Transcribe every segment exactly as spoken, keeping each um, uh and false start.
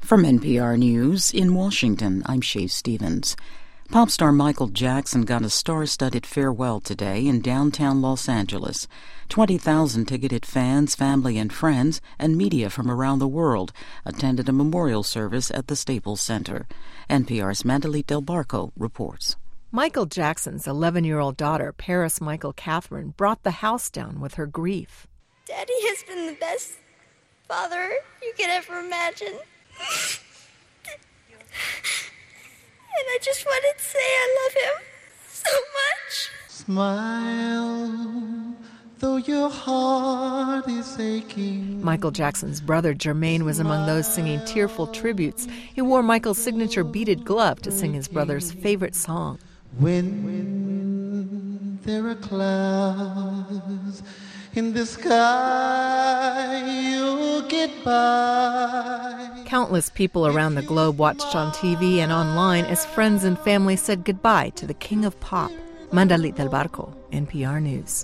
From N P R News in Washington, I'm Shay Stevens. Pop star Michael Jackson got a star-studded farewell today in downtown Los Angeles. twenty thousand ticketed fans, family and friends, and media from around the world attended a memorial service at the Staples Center. N P R's Mandalit Del Barco reports. Michael Jackson's eleven-year-old daughter, Paris Michael Catherine, brought the house down with her grief. Daddy has been the best father you could ever imagine. And I just wanted to say I love him so much. Smile, though your heart is aching. Michael Jackson's brother Jermaine was among those singing tearful tributes. He wore Michael's signature beaded glove to sing his brother's favorite song. When there are clouds in the sky, you'll get by. Countless people around the globe watched on T V and online as friends and family said goodbye to the king of pop. Mandalit Del Barco, N P R News.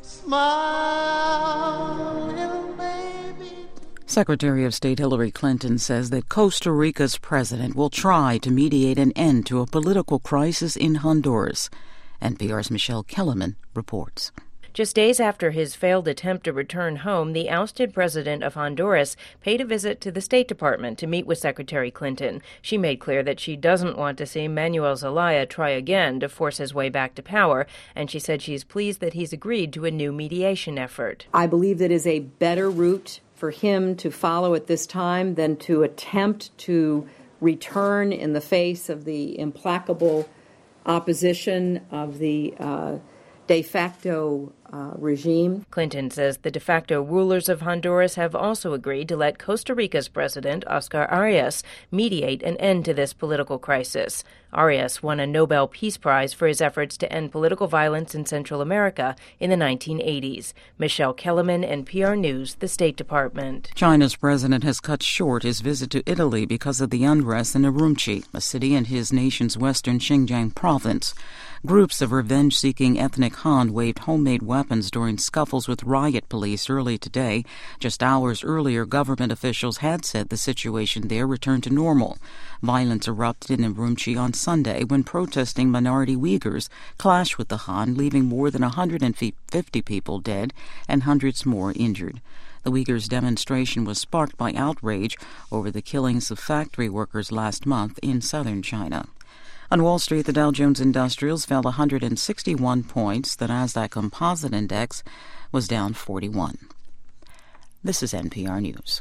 Smile, little baby. Secretary of State Hillary Clinton says that Costa Rica's president will try to mediate an end to a political crisis in Honduras. N P R's Michelle Kellerman reports. Just days after his failed attempt to return home, the ousted president of Honduras paid a visit to the State Department to meet with Secretary Clinton. She made clear that she doesn't want to see Manuel Zelaya try again to force his way back to power, and she said she's pleased that he's agreed to a new mediation effort. I believe that is a better route for him to follow at this time than to attempt to return in the face of the implacable opposition of the uh, de facto uh, regime. Clinton says the de facto rulers of Honduras have also agreed to let Costa Rica's president, Oscar Arias, mediate an end to this political crisis. Arias won a Nobel Peace Prize for his efforts to end political violence in Central America in the nineteen eighties. Michelle Kellerman, N P R News, the State Department. China's president has cut short his visit to Italy because of the unrest in Urumqi, a city in his nation's western Xinjiang province. Groups of revenge-seeking ethnic Han waved homemade weapons during scuffles with riot police early today. Just hours earlier, government officials had said the situation there returned to normal. Violence erupted in Urumqi on Sunday when protesting minority Uyghurs clashed with the Han, leaving more than one hundred fifty people dead and hundreds more injured. The Uyghurs' demonstration was sparked by outrage over the killings of factory workers last month in southern China. On Wall Street, the Dow Jones Industrials fell one hundred sixty-one points. The Nasdaq Composite Index was down forty-one. This is N P R News.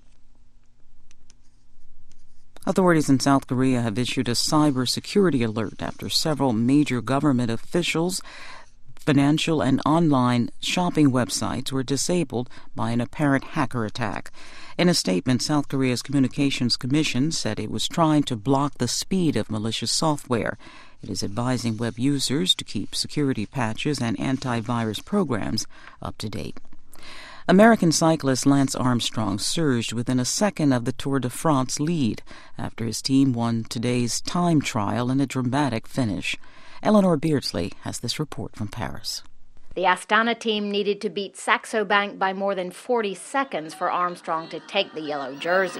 Authorities in South Korea have issued a cybersecurity alert after several major government officials' financial and online shopping websites were disabled by an apparent hacker attack. In a statement, South Korea's Communications Commission said it was trying to block the speed of malicious software. It is advising web users to keep security patches and antivirus programs up to date. American cyclist Lance Armstrong surged within a second of the Tour de France lead after his team won today's time trial in a dramatic finish. Eleanor Beardsley has this report from Paris. The Astana team needed to beat Saxo Bank by more than forty seconds for Armstrong to take the yellow jersey.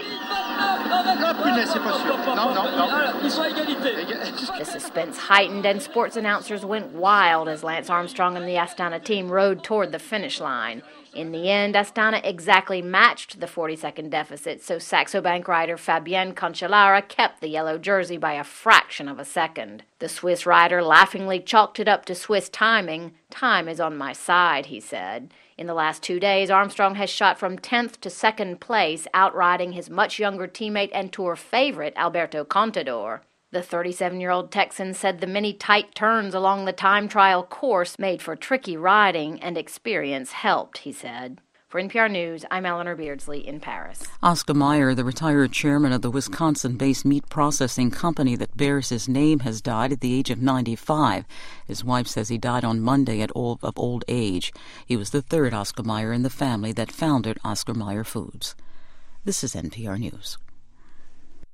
The suspense heightened and sports announcers went wild as Lance Armstrong and the Astana team rode toward the finish line. In the end, Astana exactly matched the forty-second deficit, so Saxo Bank rider Fabien Cancellara kept the yellow jersey by a fraction of a second. The Swiss rider laughingly chalked it up to Swiss timing. Time is on my side, he said. In the last two days, Armstrong has shot from tenth to second place, outriding his much younger teammate and Tour favorite, Alberto Contador. The thirty-seven-year-old Texan said the many tight turns along the time trial course made for tricky riding, and experience helped, he said. For N P R News, I'm Eleanor Beardsley in Paris. Oscar Mayer, the retired chairman of the Wisconsin-based meat processing company that bears his name, has died at the age of ninety-five. His wife says he died on Monday at old, of old age. He was the third Oscar Mayer in the family that founded Oscar Mayer Foods. This is N P R News.